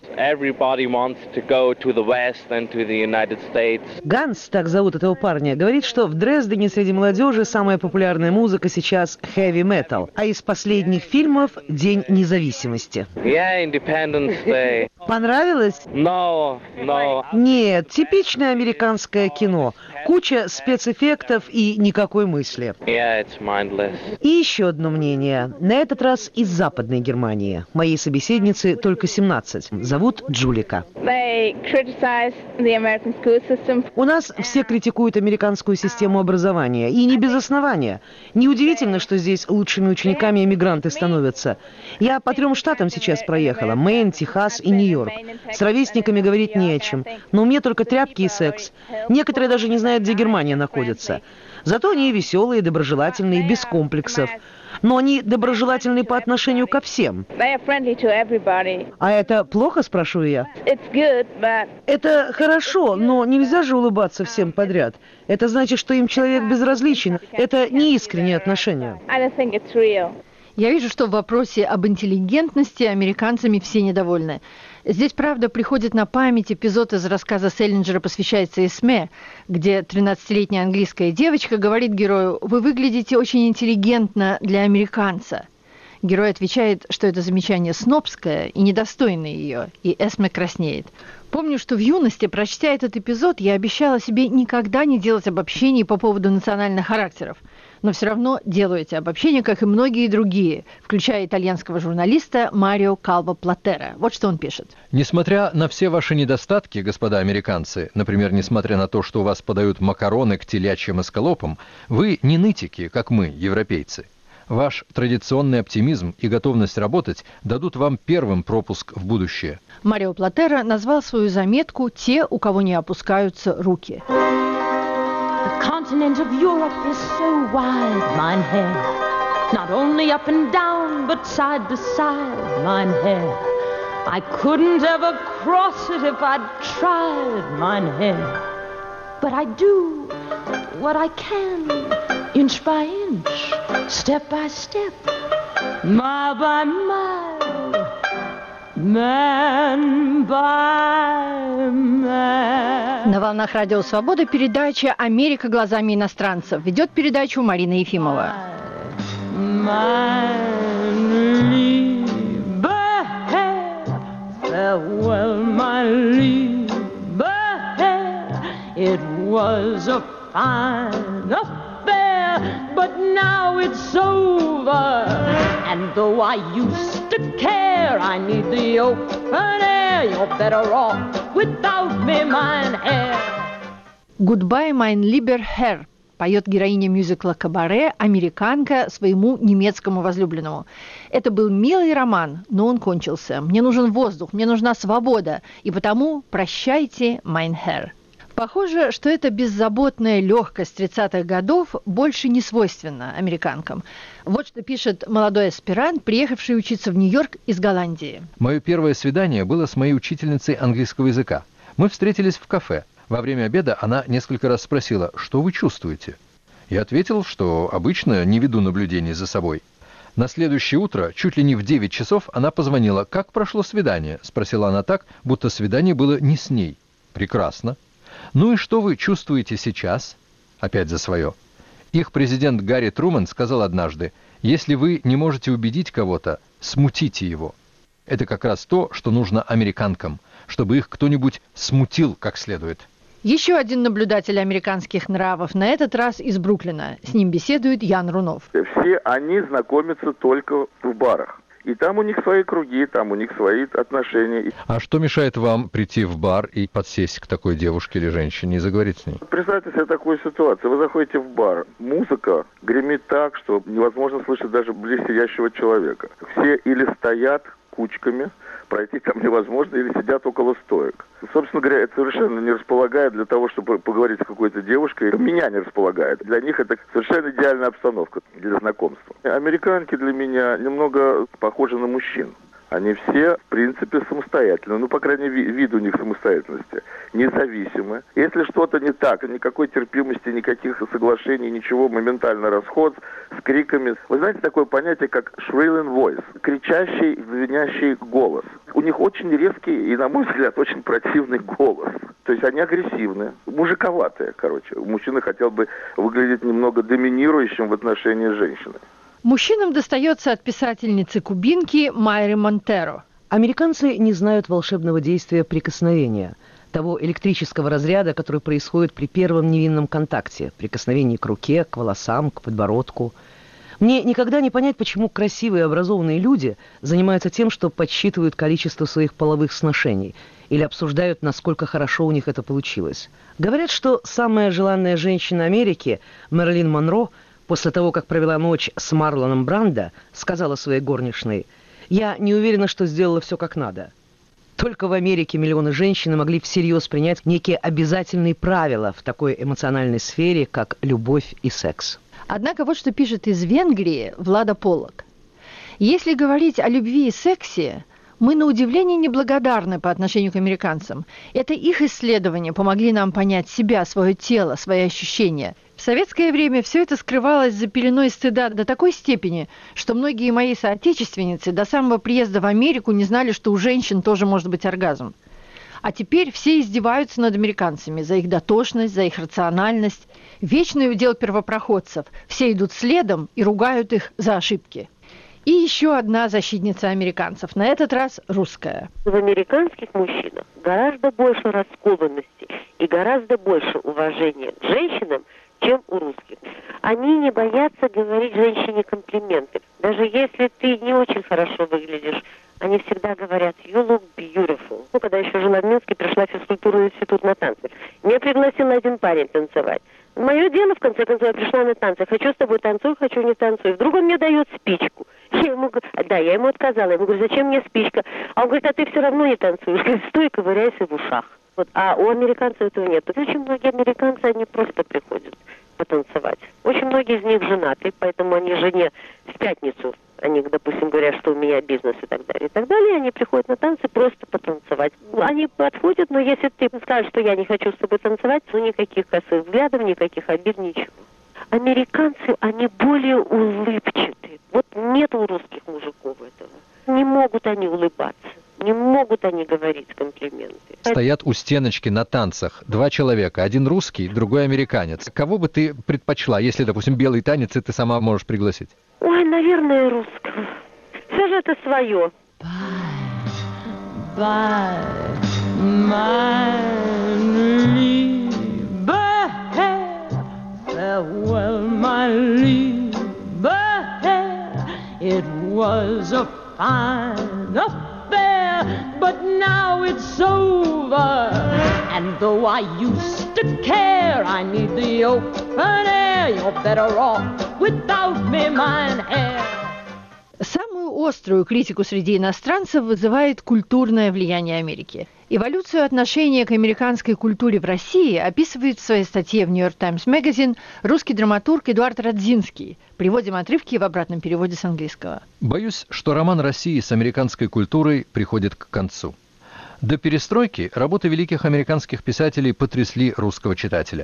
Ганс, так зовут этого парня, говорит, что в Дрездене среди молодежи самая популярная музыка сейчас heavy metal, а из последних фильмов День независимости. Понравилось? Нет, типичное американское кино. Куча спецэффектов и никакой мысли. И еще одно мнение. На этот раз из Западной Германии. Моей собеседнице только 17. Зовут Джулика. У нас все критикуют американскую систему образования. И не без основания. Неудивительно, что здесь лучшими учениками эмигранты становятся. Я по 3 штатам сейчас проехала. Мэйн, Техас и Нью-Йорк. С ровесниками говорить не о чем. Но у меня только тряпки и секс. Некоторые даже не знают, где Германия находится. Зато они веселые, доброжелательные, без комплексов. Но они доброжелательны по отношению ко всем. А это плохо, спрашиваю я? Это хорошо, но нельзя же улыбаться всем подряд. Это значит, что им человек безразличен. Это не искреннее отношение. Я вижу, что в вопросе об интеллигентности американцами все недовольны. Здесь, правда, приходит на память эпизод из рассказа Селлинджера «Посвящается Эсме», где 13-летняя английская девочка говорит герою: «Вы выглядите очень интеллигентно для американца». Герой отвечает, что это замечание снобское и недостойное ее, и Эсме краснеет. Помню, что в юности, прочтя этот эпизод, я обещала себе никогда не делать обобщений по поводу национальных характеров. Но все равно делаю эти обобщения, как и многие другие, включая итальянского журналиста Марио Калво Платера. Вот что он пишет. Несмотря на все ваши недостатки, господа американцы, например, несмотря на то, что у вас подают макароны к телячьим эскалопам, вы не нытики, как мы, европейцы. Ваш традиционный оптимизм и готовность работать дадут вам первым пропуск в будущее. Марио Платера назвал свою заметку «Те, у кого не опускаются руки». The continent of Europe is so wide, mein Herr. Not only up and down, but side to side, mein Herr. I couldn't ever cross it if I'd tried, mein Herr. But I do what I can, inch by inch, step by step, mile by mile, man by man. На волнах Радио Свобода передача «Америка глазами иностранцев». Ведет передачу Марина Ефимова. Farewell, my lieber Herr. It was a fine affair, but now it's over. And though I used to care, I need the open air. You're better off without me, mein Herr. «Goodbye, mein lieber Herr» поет героиня мюзикла «Кабаре», американка, своему немецкому возлюбленному. Это был милый роман, но он кончился. Мне нужен воздух, мне нужна свобода, и потому прощайте, mein Herr. Похоже, что эта беззаботная легкость 30-х годов больше не свойственна американкам. Вот что пишет молодой аспирант, приехавший учиться в Нью-Йорк из Голландии. Мое первое свидание было с моей учительницей английского языка. Мы встретились в кафе. Во время обеда она несколько раз спросила: «Что вы чувствуете?» Я ответил, что обычно не веду наблюдений за собой. На следующее утро, чуть ли не в 9 часов, она позвонила. «Как прошло свидание?» – спросила она так, будто свидание было не с ней. «Прекрасно. Ну и что вы чувствуете сейчас?» Опять за свое. Их президент Гарри Трумэн сказал однажды: «Если вы не можете убедить кого-то, смутите его». Это как раз то, что нужно американкам, чтобы их кто-нибудь смутил как следует. Еще один наблюдатель американских нравов, на этот раз из Бруклина. С ним беседует Ян Рунов. Все они знакомятся только в барах. И там у них свои круги, там у них свои отношения. А что мешает вам прийти в бар и подсесть к такой девушке или женщине и заговорить с ней? Представьте себе такую ситуацию. Вы заходите в бар, музыка гремит так, что невозможно слышать даже близ сидящего человека. Все или стоят кучками, пройти там невозможно, или сидят около стоек. Собственно говоря, это совершенно не располагает для того, чтобы поговорить с какой-то девушкой. Меня не располагает. Для них это совершенно идеальная обстановка для знакомства. Американки для меня немного похожи на мужчин. Они все, в принципе, самостоятельны. Ну, по крайней мере, вид у них самостоятельности. Независимы. Если что-то не так, никакой терпимости, никаких соглашений, ничего, моментально расход с криками. Вы знаете такое понятие, как shrilling voice? Кричащий, звенящий голос. У них очень резкий и, на мой взгляд, очень противный голос. То есть они агрессивные, мужиковатые, короче. Мужчина хотел бы выглядеть немного доминирующим в отношении женщины. Мужчинам достается от писательницы кубинки Майры Монтеро. Американцы не знают волшебного действия прикосновения, того электрического разряда, который происходит при первом невинном контакте, прикосновении к руке, к волосам, к подбородку. Мне никогда не понять, почему красивые и образованные люди занимаются тем, что подсчитывают количество своих половых сношений или обсуждают, насколько хорошо у них это получилось. Говорят, что самая желанная женщина Америки, Мэрилин Монро, после того, как провела ночь с Марлоном Брандо, сказала своей горничной: «Я не уверена, что сделала все как надо». Только в Америке миллионы женщин могли всерьез принять некие обязательные правила в такой эмоциональной сфере, как любовь и секс. Однако вот что пишет из Венгрии Влада Полок. Если говорить о любви и сексе, мы на удивление неблагодарны по отношению к американцам. Это их исследования помогли нам понять себя, свое тело, свои ощущения. В советское время все это скрывалось за пеленой стыда до такой степени, что многие мои соотечественницы до самого приезда в Америку не знали, что у женщин тоже может быть оргазм. А теперь все издеваются над американцами за их дотошность, за их рациональность. Вечный удел первопроходцев. Все идут следом и ругают их за ошибки. И еще одна защитница американцев, на этот раз русская. В американских мужчинах гораздо больше раскованности и гораздо больше уважения к женщинам, чем у русских. Они не боятся говорить женщине комплименты. Даже если ты не очень хорошо выглядишь, они всегда говорят «you look beautiful». Ну, когда еще жила в Минске, пришла в физкультурный институт на танцы. Меня пригласил один парень танцевать. Мое дело, в конце концов, я пришла на танцы. Хочу с тобой танцую, хочу не танцую. Вдруг он мне дает спичку. Я ему отказала. Я ему говорю: зачем мне спичка? А он говорит: а ты все равно не танцуешь. Говорит: стой и ковыряйся в ушах. Вот. А у американцев этого нет. Очень многие американцы, они просто приходят потанцевать. Очень многие из них женаты, поэтому они жене в пятницу, они, допустим, говорят, что у меня бизнес и так далее. И так далее, они приходят на танцы просто потанцевать. Они подходят, но если ты скажешь, что я не хочу с тобой танцевать, то никаких косых взглядов, никаких обид, ничего. Американцы, они более улыбчатые. Вот нет у русских мужиков этого. Не могут они улыбаться. Не могут они говорить комплименты. Стоят у стеночки на танцах два человека. Один русский, другой американец. Кого бы ты предпочла, если, допустим, белый танец, и ты сама можешь пригласить? Ой, наверное, русского. Все же это свое. Farewell, my liebe Herr. It was a fine affair, but now it's over. And though I used to care, I need the open air. You're better off without me, mein Herr. Самую острую критику среди иностранцев вызывает культурное влияние Америки. Эволюцию отношения к американской культуре в России описывает в своей статье в New York Times Magazine русский драматург Эдуард Радзинский. Приводим отрывки в обратном переводе с английского. Боюсь, что роман России с американской культурой приходит к концу. До перестройки работы великих американских писателей потрясли русского читателя.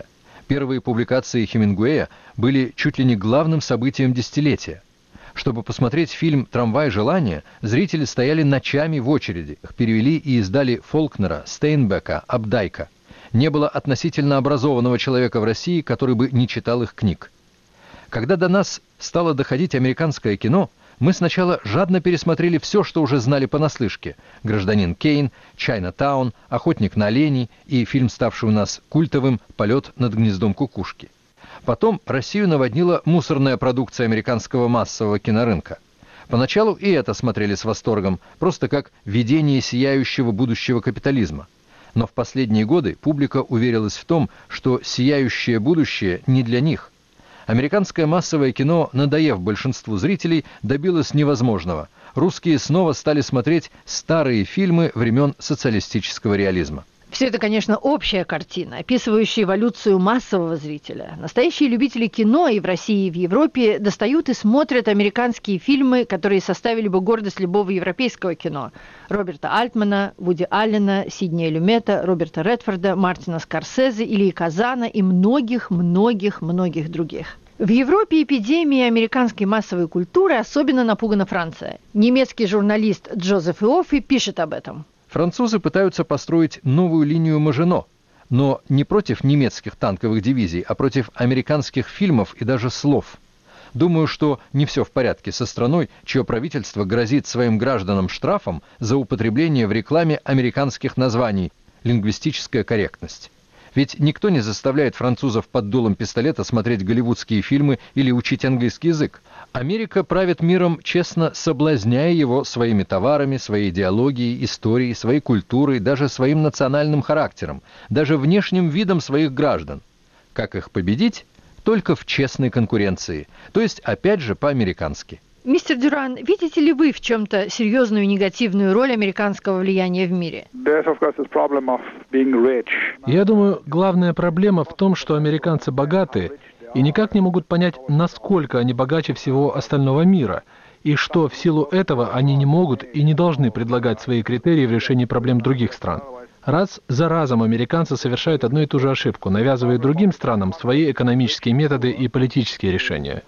Первые публикации Хемингуэя были чуть ли не главным событием десятилетия. Чтобы посмотреть фильм «Трамвай желания», зрители стояли ночами в очереди. Их перевели и издали Фолкнера, Стейнбека, Апдайка. Не было относительно образованного человека в России, который бы не читал их книг. Когда до нас стало доходить американское кино, мы сначала жадно пересмотрели все, что уже знали понаслышке. «Гражданин Кейн», «Чайна-таун», «Охотник на оленей» и фильм, ставший у нас культовым, «Полет над гнездом кукушки». Потом Россию наводнила мусорная продукция американского массового кинорынка. Поначалу и это смотрели с восторгом, просто как видение сияющего будущего капитализма. Но в последние годы публика уверилась в том, что сияющее будущее не для них. Американское массовое кино, надоев большинству зрителей, добилось невозможного. Русские снова стали смотреть старые фильмы времен социалистического реализма. Все это, конечно, общая картина, описывающая эволюцию массового зрителя. Настоящие любители кино и в России, и в Европе достают и смотрят американские фильмы, которые составили бы гордость любого европейского кино. Роберта Альтмана, Вуди Аллена, Сиднея Люмета, Роберта Редфорда, Мартина Скорсезе, Ильи Казана и многих-многих-многих других. В Европе эпидемией американской массовой культуры особенно напугана Франция. Немецкий журналист Джозеф Иоффи пишет об этом. Французы пытаются построить новую линию Мажино, но не против немецких танковых дивизий, а против американских фильмов и даже слов. Думаю, что не все в порядке со страной, чье правительство грозит своим гражданам штрафом за употребление в рекламе американских названий. Лингвистическая корректность. Ведь никто не заставляет французов под дулом пистолета смотреть голливудские фильмы или учить английский язык. Америка правит миром, честно соблазняя его своими товарами, своей идеологией, историей, своей культурой, даже своим национальным характером, даже внешним видом своих граждан. Как их победить? Только в честной конкуренции. То есть, опять же, по-американски. Мистер Дюран, видите ли вы в чем-то серьезную негативную роль американского влияния в мире? Я думаю, главная проблема в том, что американцы богаты и никак не могут понять, насколько они богаче всего остального мира, и что в силу этого они не могут и не должны предлагать свои критерии в решении проблем других стран. Раз за разом американцы совершают одну и ту же ошибку, навязывая другим странам свои экономические методы и политические решения.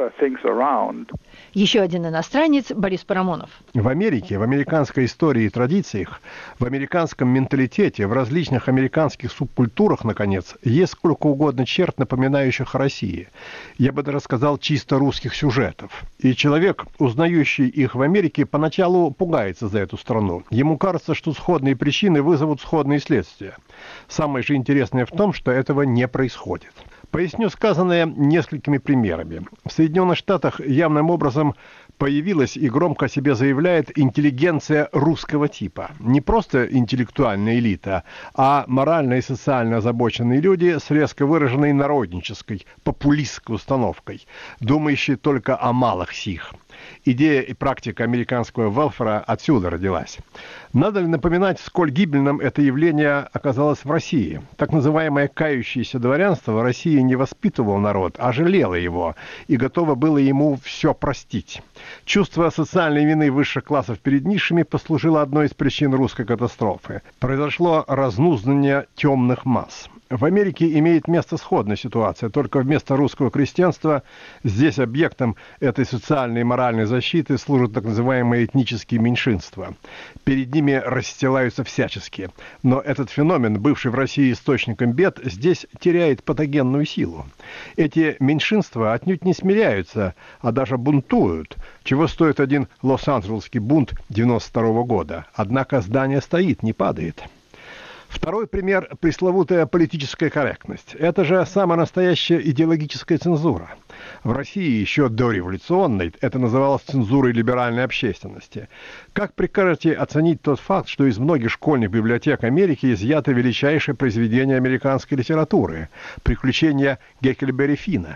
Еще один иностранец Борис Парамонов. В Америке, в американской истории и традициях, в американском менталитете, в различных американских субкультурах, наконец, есть сколько угодно черт, напоминающих о России. Я бы даже сказал, чисто русских сюжетов. И человек, узнающий их в Америке, поначалу пугается за эту страну. Ему кажется, что сходные причины вызовут сходные следствия. Самое же интересное в том, что этого не происходит. Поясню сказанное несколькими примерами. В Соединенных Штатах явным образом появилась и громко о себе заявляет интеллигенция русского типа. Не просто интеллектуальная элита, а морально и социально озабоченные люди с резко выраженной народнической, популистской установкой, думающие только о малых сих. Идея и практика американского велфера отсюда родилась. Надо ли напоминать, сколь гибельным это явление оказалось в России? Так называемое кающееся дворянство в России не воспитывало народ, а жалело его и готово было ему все простить. Чувство социальной вины высших классов перед низшими послужило одной из причин русской катастрофы. Произошло разнуздание темных масс. В Америке имеет место сходная ситуация, только вместо русского крестьянства здесь объектом этой социальной и моральной защиты служат так называемые этнические меньшинства. Перед ними расстилаются всячески. Но этот феномен, бывший в России источником бед, здесь теряет патогенную силу. Эти меньшинства отнюдь не смиряются, а даже бунтуют, чего стоит один Лос-Анджелесский бунт 92 года. Однако здание стоит, не падает. Второй пример – пресловутая политическая корректность. Это же самая настоящая идеологическая цензура. В России еще дореволюционной это называлось цензурой либеральной общественности. Как прикажете оценить тот факт, что из многих школьных библиотек Америки изъято величайшее произведение американской литературы – «Приключения Гекльберри Финна»?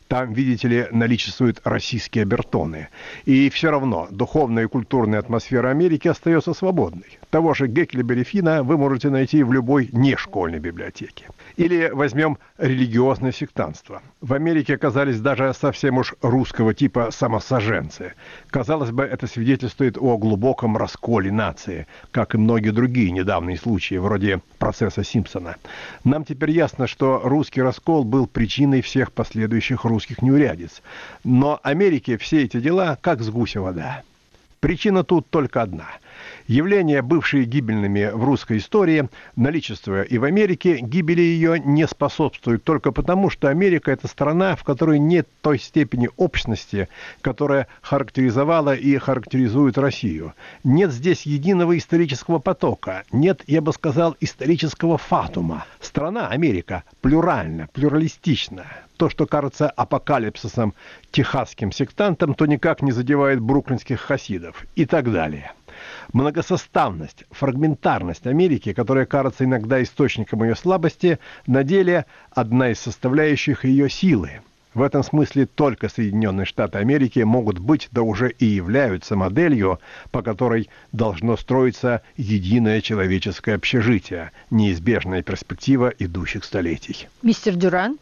Там, видите ли, наличествуют российские обертоны. И все равно духовная и культурная атмосфера Америки остается свободной. Того же Геклиберри Финна вы можете найти в любой нешкольной библиотеке. Или возьмем религиозное сектантство. В Америке оказались даже совсем уж русского типа самосоженцы. Казалось бы, это свидетельствует о глубоком расколе нации, как и многие другие недавние случаи, вроде процесса Симпсона. Нам теперь ясно, что русский раскол был причиной всех последующих русских неурядиц. Но Америке все эти дела как с гуся вода. Причина тут только одна. Явления, бывшие гибельными в русской истории, наличествуя и в Америке, гибели ее не способствует только потому, что Америка – это страна, в которой нет той степени общности, которая характеризовала и характеризует Россию. Нет здесь единого исторического потока, нет, я бы сказал, исторического фатума. Страна, Америка, плюральна, плюралистична. То, что кажется апокалипсисом техасским сектантам, то никак не задевает бруклинских хасидов и так далее. Многосоставность, фрагментарность Америки, которая кажется иногда источником ее слабости, на деле одна из составляющих ее силы. В этом смысле только Соединенные Штаты Америки могут быть, да уже и являются моделью, по которой должно строиться единое человеческое общежитие, неизбежная перспектива идущих столетий. Мистер Дюран?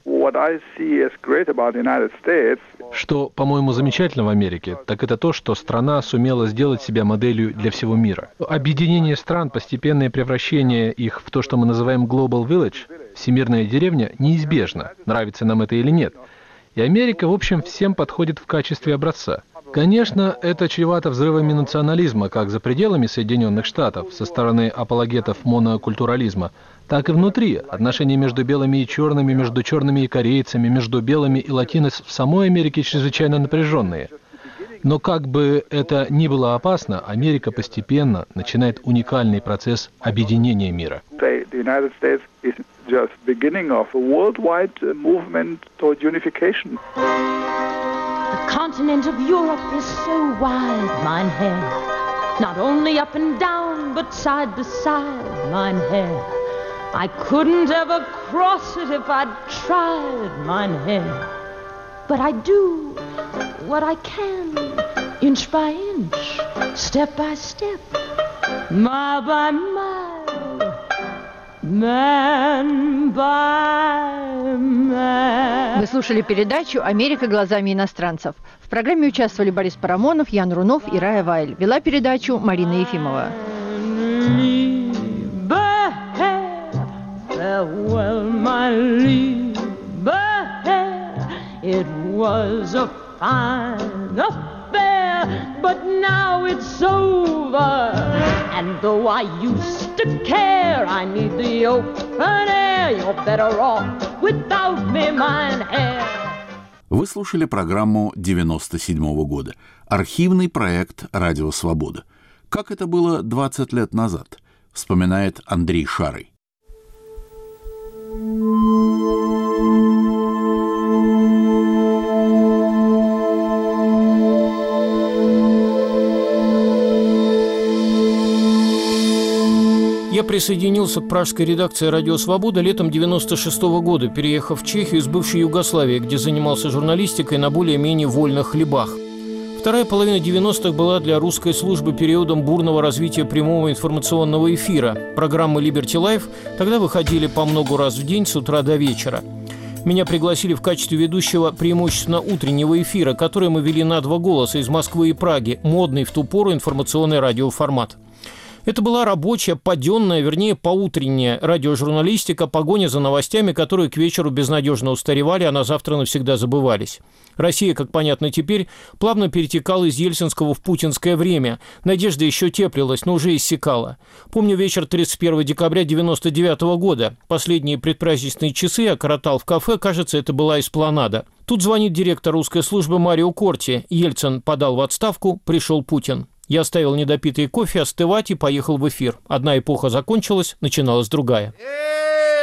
Что, по-моему, замечательно в Америке, так это то, что страна сумела сделать себя моделью для всего мира. Объединение стран, постепенное превращение их в то, что мы называем Global Village, всемирная деревня, неизбежно, нравится нам это или нет. И Америка, в общем, всем подходит в качестве образца. Конечно, это чревато взрывами национализма, как за пределами Соединенных Штатов, со стороны апологетов монокультурализма, так и внутри. Отношения между белыми и черными, между черными и корейцами, между белыми и латинос в самой Америке чрезвычайно напряженные. Но как бы это ни было опасно, Америка постепенно начинает уникальный процесс объединения мира. Just beginning of a worldwide movement toward unification. The continent of Europe is so wide, mein Herr. Not only up and down, but side to side, mein Herr. I couldn't ever cross it if I'd tried, mein Herr. But I do what I can, inch by inch, step by step, mile by mile. Man by man. Вы слушали передачу «Америка глазами иностранцев». В программе участвовали Борис Парамонов, Ян Рунов и Рая Вайль. Вела передачу Марина Ефимова. Farewell, my Liebe, it was a fine affair, but now it's over. And though I used to care, I need the open air. You're better off without me, mein Herr. Вы слушали программу 97-го года. Архивный проект «Радио Свобода». Как это было 20 лет назад, вспоминает Андрей Шарый. Я присоединился к пражской редакции «Радио Свобода» летом 96-го года, переехав в Чехию из бывшей Югославии, где занимался журналистикой на более-менее вольных хлебах. Вторая половина 90-х была для русской службы периодом бурного развития прямого информационного эфира. Программы Liberty Life тогда выходили по много раз в день с утра до вечера. Меня пригласили в качестве ведущего преимущественно утреннего эфира, который мы вели на 2 голоса из Москвы и Праги, модный в ту пору информационный радиоформат. Это была рабочая, паденная, вернее, поутренняя радиожурналистика, погоня за новостями, которые к вечеру безнадежно устаревали, а на завтра навсегда забывались. Россия, как понятно теперь, плавно перетекала из ельцинского в путинское время. Надежда еще теплилась, но уже иссякала. Помню вечер 31 декабря 1999 года. Последние предпраздничные часы я коротал в кафе, кажется, это была эспланада. Тут звонит директор русской службы Марио Корти. Ельцин подал в отставку, пришел Путин. Я оставил недопитый кофе остывать и поехал в эфир. Одна эпоха закончилась, начиналась другая.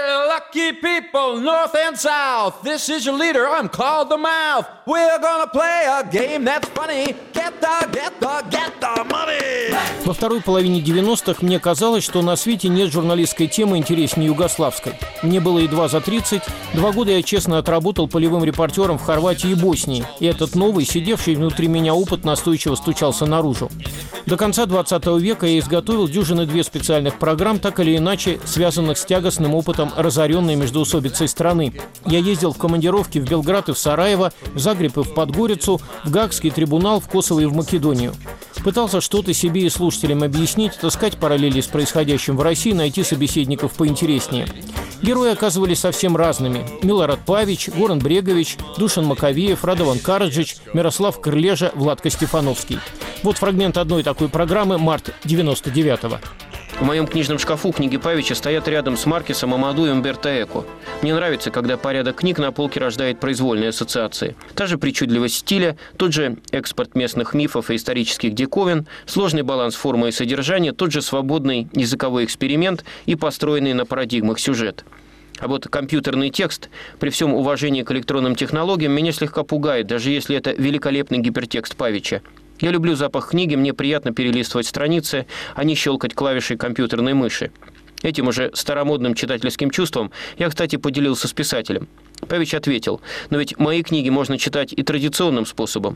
Lucky people, north and south, this is your leader, I'm called the Mouth. We're gonna play a game that's funny. Get the money. Во второй половине 90-х мне казалось, что на свете нет журналистской темы интереснее югославской. Мне было едва за 30. 2 года я честно отработал полевым репортером в Хорватии и Боснии. И этот новый, сидевший внутри меня опыт настойчиво стучался наружу. До конца 20 века я изготовил 2 специальных программ, так или иначе связанных с тягостным опытом разоренной междоусобицей страны. Я ездил в командировки в Белград и в Сараево, в Загреб и в Подгорицу, в Гаагский трибунал, в Косово и в Македонию. Пытался что-то себе и слушателям объяснить, отыскать параллели с происходящим в России, найти собеседников поинтереснее. Герои оказывались совсем разными. Милорад Павич, Горан Брегович, Душан Маковеев, Радован Караджич, Мирослав Крылежа, Владко Стефановский. Вот фрагмент одной такой программы «Март 99-го». В моем книжном шкафу книги Павича стоят рядом с Маркесом, Амаду и Умберто Эко. Мне нравится, когда порядок книг на полке рождает произвольные ассоциации. Та же причудливость стиля, тот же экспорт местных мифов и исторических диковин, сложный баланс формы и содержания, тот же свободный языковой эксперимент и построенный на парадигмах сюжет. А вот компьютерный текст, при всем уважении к электронным технологиям, меня слегка пугает, даже если это великолепный гипертекст Павича. Я люблю запах книги, мне приятно перелистывать страницы, а не щелкать клавишей компьютерной мыши. Этим уже старомодным читательским чувством я, кстати, поделился с писателем. Павич ответил: но ведь мои книги можно читать и традиционным способом.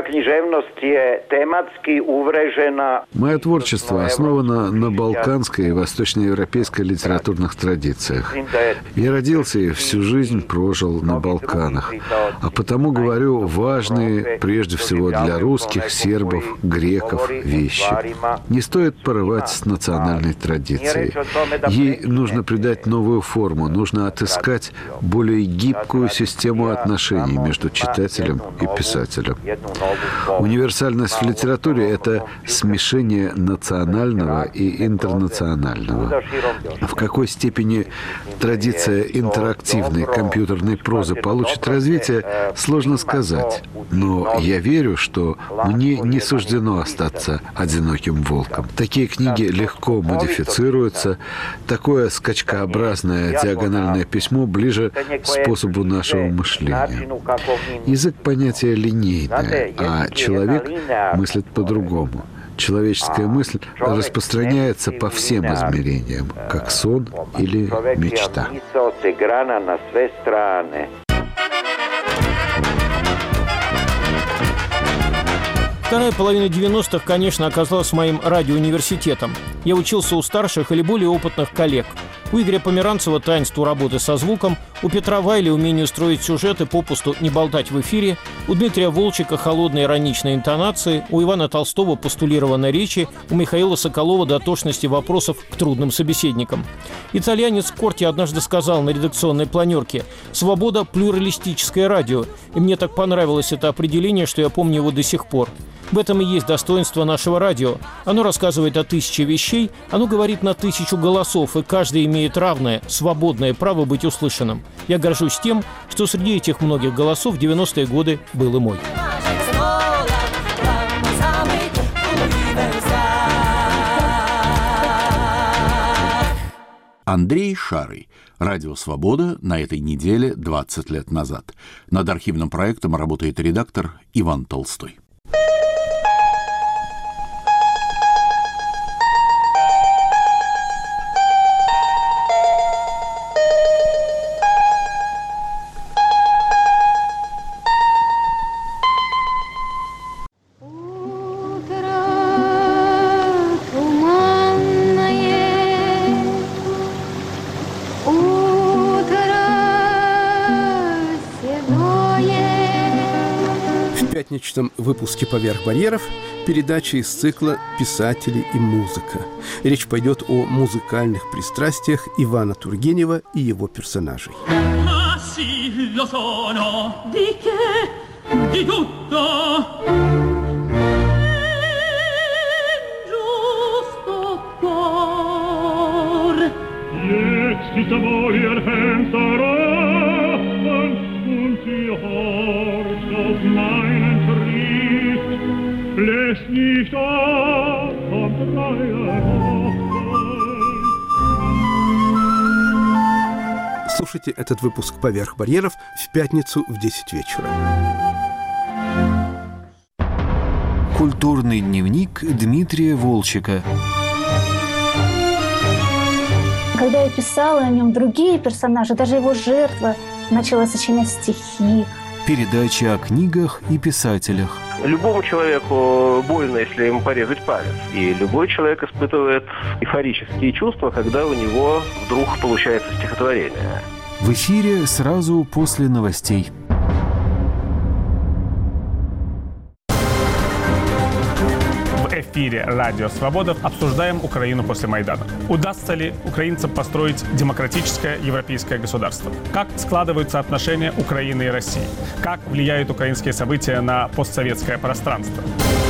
Мое творчество основано на балканской и восточноевропейской литературных традициях. Я родился и всю жизнь прожил на Балканах, а потому говорю важные, прежде всего для русских, сербов, греков, вещи. Не стоит порывать с национальной традицией. Ей нужно придать новую форму, нужно отыскать более гибкую систему отношений между читателем и писателем. Универсальность в литературе – это смешение национального и интернационального. В какой степени традиция интерактивной компьютерной прозы получит развитие, сложно сказать. Но я верю, что мне не суждено остаться одиноким волком. Такие книги легко модифицируются. Такое скачкообразное диагональное письмо ближе к способу нашего мышления. Язык – понятие линейное, а человек мыслит по-другому. Человеческая мысль распространяется по всем измерениям, как сон или мечта. Вторая половина 90-х, конечно, оказалась моим радиоуниверситетом. Я учился у старших или более опытных коллег. У Игоря Померанцева таинству работы со звуком, у Петра Вайли умению строить сюжеты, попусту не болтать в эфире, у Дмитрия Волчика холодной ироничной интонации, у Ивана Толстого постулированной речи, у Михаила Соколова дотошности вопросов к трудным собеседникам. Итальянец Корти однажды сказал на редакционной планерке: «Свобода – плюралистическое радио». И мне так понравилось это определение, что я помню его до сих пор. В этом и есть достоинство нашего радио. Оно рассказывает о 1000 вещей, оно говорит на 1000 голосов, и каждый имеет равное, свободное право быть услышанным. Я горжусь тем, что среди этих многих голосов в 90-е годы был и мой. Андрей Шарый. Радио «Свобода» на этой неделе 20 лет назад. Над архивным проектом работает редактор Иван Толстой. В пятничном выпуске «Поверх барьеров» передача из цикла «Писатели и музыка». Речь пойдет о музыкальных пристрастиях Ивана Тургенева и его персонажей. Слушайте этот выпуск «Поверх барьеров» в пятницу в 10 вечера. Культурный дневник Дмитрия Волчека. Когда я писала о нем, другие персонажи, даже его жертва, начала сочинять стихи. Передача о книгах и писателях. Любому человеку больно, если ему порезать палец. И любой человек испытывает эйфорические чувства, когда у него вдруг получается стихотворение. В эфире сразу после новостей. В эфире «Радио Свобода» обсуждаем Украину после Майдана. Удастся ли украинцам построить демократическое европейское государство? Как складываются отношения Украины и России? Как влияют украинские события на постсоветское пространство?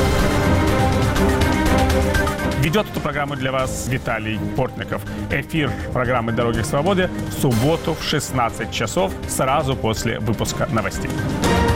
Ведет эту программу для вас Виталий Портников. Эфир программы «Дороги к свободе» в субботу в 16 часов, сразу после выпуска новостей.